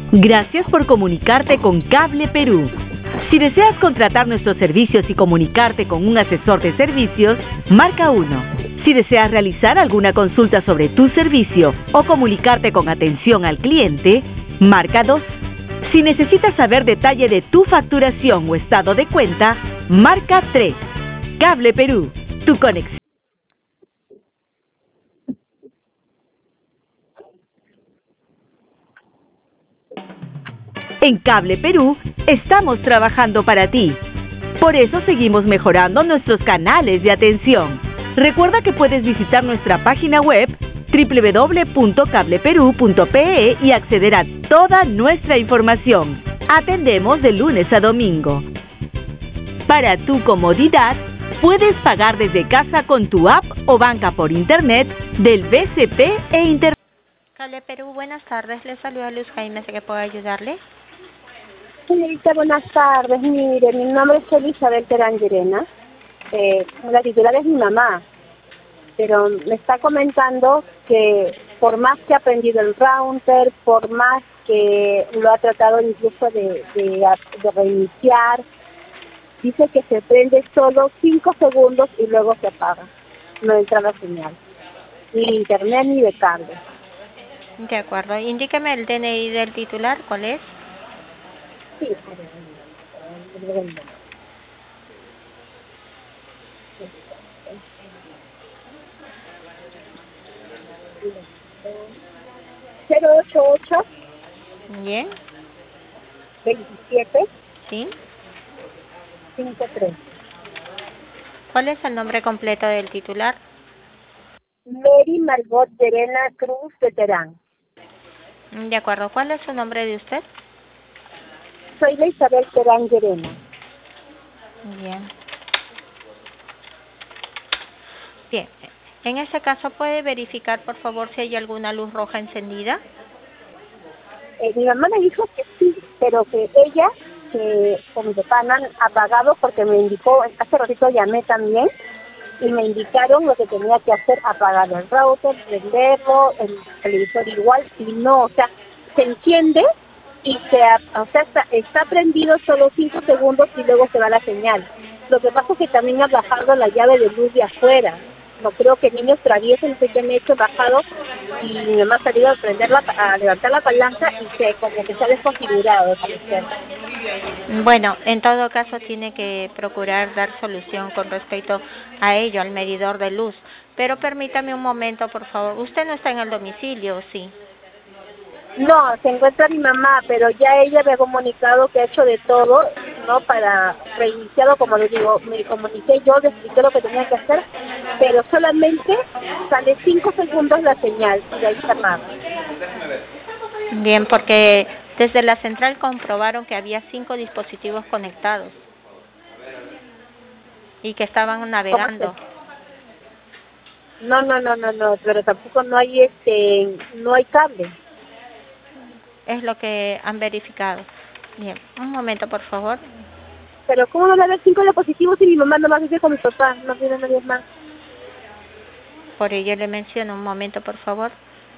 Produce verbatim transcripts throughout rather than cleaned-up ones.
Gracias por comunicarte con Cable Perú. Si deseas contratar nuestros servicios y comunicarte con un asesor de servicios, marca uno. Si deseas realizar alguna consulta sobre tu servicio o comunicarte con atención al cliente, marca dos. Si necesitas saber detalle de tu facturación o estado de cuenta, marca tres. Cable Perú, tu conexión. En Cable Perú estamos trabajando para ti. Por eso seguimos mejorando nuestros canales de atención. Recuerda que puedes visitar nuestra página web doble u doble u doble u punto cable perú punto pe e y acceder a toda nuestra información. Atendemos de lunes a domingo. Para tu comodidad, puedes pagar desde casa con tu app o banca por internet del B C P e Interbank. Cable Perú, buenas tardes. Le saluda Luz Jaime, ¿sé que puedo ayudarle? Señorita, buenas tardes. Mire, mi nombre es Elizabeth Terán Llerena. Eh, la titular es mi mamá, pero me está comentando que por más que ha aprendido el router, por más que lo ha tratado incluso de, de, de reiniciar, dice que se prende solo cinco segundos y luego se apaga. No entra la señal, ni de internet ni de cable. De acuerdo. Indíqueme el D N I del titular, ¿cuál es? Sí, cero ocho ocho Bien. veintisiete Sí. cincuenta y tres. ¿Cuál es el nombre completo del titular? Mary Margot Llerena Cruz de Terán. De acuerdo. ¿Cuál es su nombre de usted? Soy la Isabel Terán Llerena. Bien. Bien. En este caso, ¿puede verificar, por favor, si hay alguna luz roja encendida? Eh, mi mamá me dijo que sí, pero que ella, que con mi papá no han apagado porque me indicó, hace ratito llamé también, y me indicaron lo que tenía que hacer, apagar el router, prenderlo, el televisor igual, y no, o sea, se enciende y se, o sea, está, está prendido solo cinco segundos y luego se va la señal. Lo que pasa es que también ha bajado la llave de luz de afuera. No creo que niños traviesos, no sé qué me he hecho, bajado y mi mamá ha salido a prenderla, a levantar la palanca y se como que se ha desconfigurado. Bueno, en todo caso tiene que procurar dar solución con respecto a ello, al medidor de luz. Pero permítame un momento, por favor. ¿Usted no está en el domicilio, sí? No, se encuentra mi mamá, pero ya ella me ha comunicado que ha hecho de todo, ¿no? Para reiniciarlo, como le digo, me comuniqué yo, le expliqué lo que tenía que hacer, pero solamente sale cinco segundos la señal y de ahí se apaga. Bien, porque desde la central comprobaron que había cinco dispositivos conectados y que estaban navegando. No, no, no, no, no, pero tampoco no hay este, no hay cable. Es lo que han verificado. Bien, un momento, por favor. Pero ¿cómo no va a haber cinco dispositivos si mi mamá nomás vive con mi papá? No tiene nadie más. Por ello le menciono, un momento, por favor.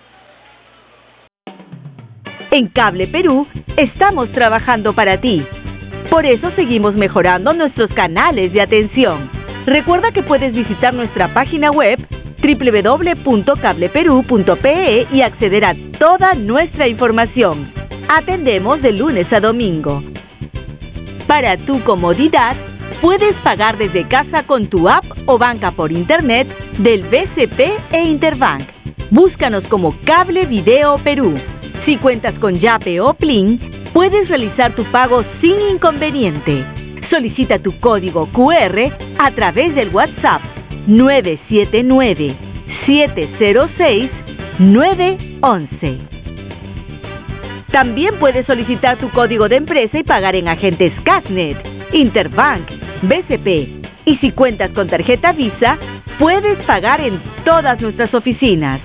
En Cable Perú estamos trabajando para ti. Por eso seguimos mejorando nuestros canales de atención. Recuerda que puedes visitar nuestra página web doble u doble u doble u punto cable perú punto pe e y acceder a toda nuestra información. Atendemos de lunes a domingo. Para tu comodidad, puedes pagar desde casa con tu app o banca por internet del B C P e Interbank. Búscanos como Cable Video Perú. Si cuentas con Yape o Plin, puedes realizar tu pago sin inconveniente. Solicita tu código cu erre a través del WhatsApp nueve siete nueve, siete cero seis, nueve once. También puedes solicitar tu código de empresa y pagar en agentes Casnet, Interbank, B C P. Y si cuentas con tarjeta Visa, puedes pagar en todas nuestras oficinas.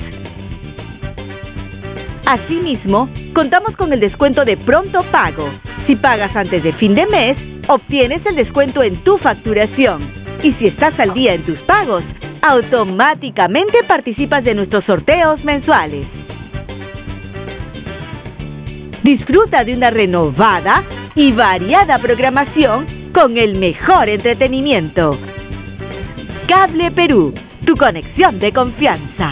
Asimismo, contamos con el descuento de pronto pago. Si pagas antes de fin de mes, obtienes el descuento en tu facturación. Y si estás al día en tus pagos, automáticamente participas de nuestros sorteos mensuales. Disfruta de una renovada y variada programación con el mejor entretenimiento. Cable Perú, tu conexión de confianza.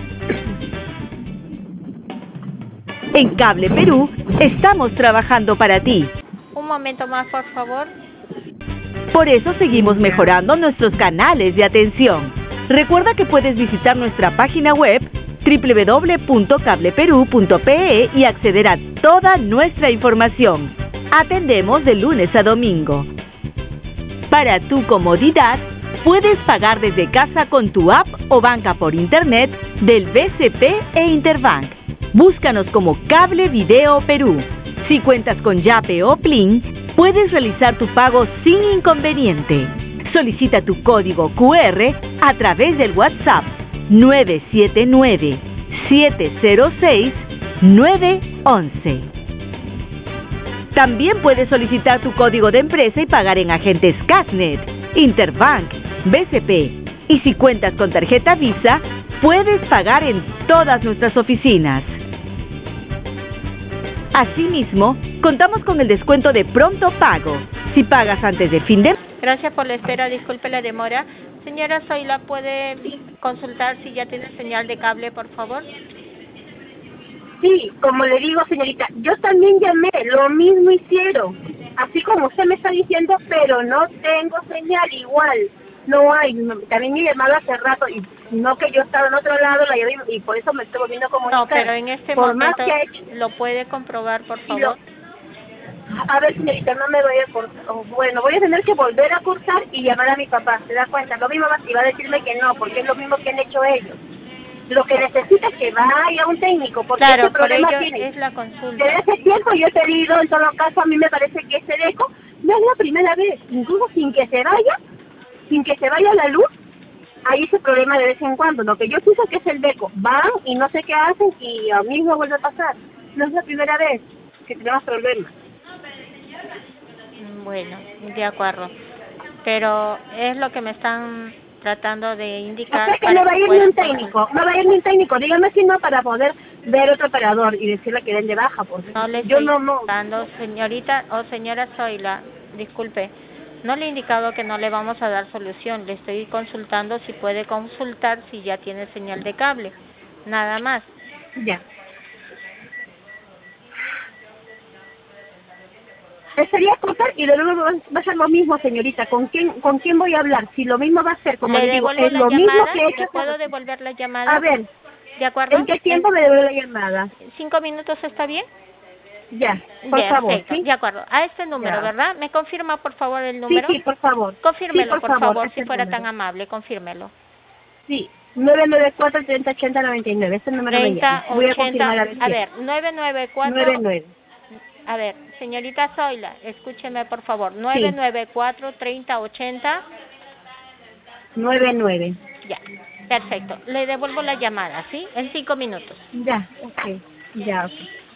En Cable Perú estamos trabajando para ti. Un momento más, por favor. Por eso seguimos mejorando nuestros canales de atención. Recuerda que puedes visitar nuestra página web doble u doble u doble u punto cable perú punto pe e y acceder a toda nuestra información. Atendemos de lunes a domingo. Para tu comodidad, puedes pagar desde casa con tu app o banca por internet del B C P e Interbank. Búscanos como Cable Video Perú. Si cuentas con Yape o Plin, puedes realizar tu pago sin inconveniente. Solicita tu código cu erre a través del WhatsApp nueve siete nueve, siete cero seis, nueve once. También puedes solicitar tu código de empresa y pagar en agentes Casnet, Interbank, B C P. Y si cuentas con tarjeta Visa, puedes pagar en todas nuestras oficinas. Asimismo, contamos con el descuento de pronto pago. Si pagas antes de fin de... Gracias por la espera, disculpe la demora. Señora Zoila, ¿puede consultar si ya tiene señal de cable, por favor? Sí, como le digo, señorita, yo también llamé, lo mismo hicieron, así como usted me está diciendo, pero no tengo señal igual, no hay, también me llamaba hace rato, y no que yo estaba en otro lado, la llamé, y por eso me estoy volviendo a comunicar. No, pero en este por momento, más que hecho, ¿lo puede comprobar, por favor? lo, a ver, señorita, no me voy a cortar, oh, bueno, voy a tener que volver a cortar y llamar a mi papá, ¿se da cuenta? Lo mismo va, y va a decirme que no, porque es lo mismo que han hecho ellos. Lo que necesita es que vaya un técnico, porque claro, ese problema por ello tiene. es la consulta. Desde ese tiempo yo he pedido, en todo caso, a mí me parece que ese deco no es la primera vez, incluso sin que se vaya, sin que se vaya la luz, hay ese problema de vez en cuando. Lo que yo pienso que es el deco, van y no sé qué hacen y a mí me vuelve a pasar. No es la primera vez que tenemos problemas. Bueno, de acuerdo, pero es lo que me están tratando de indicar. O sea que no va a ir ni un técnico, no va a ir ni un técnico, dígame si no para poder ver otro operador y decirle que den de baja, porque no le yo estoy no, no. dando, señorita o señora Zoila, disculpe, no le he indicado que no le vamos a dar solución, le estoy consultando si puede consultar si ya tiene señal de cable, nada más. Ya. Sería cortar y de nuevo va a ser lo mismo, señorita. ¿Con quién con quién voy a hablar? Si lo mismo va a ser, como le, le digo, devuelvo es la lo llamada, mismo que he hecho. ¿le puedo devolver la llamada? A ver, ¿de acuerdo? ¿en qué tiempo me devuelve la llamada? ¿Cinco minutos está bien? Ya, por Bien, favor, perfecto, ¿sí? de acuerdo. A este número, Ya. ¿verdad? ¿Me confirma, por favor, el número? Sí, sí, por favor. Confírmelo, sí, por, por favor, favor si fuera tan amable, confírmelo. Sí, nueve nueve cuatro, treinta ochenta, noventa y nueve. Este número me llama. Voy a confirmar a ver. A ver, nueve nueve cuatro. nueve nueve. A ver, señorita Zoila, escúcheme, por favor. nueve nueve cuatro, treinta ochenta. nueve nueve. Ya, perfecto. Le devuelvo la llamada, ¿sí? En cinco minutos. Ya, ok. Ya, ok.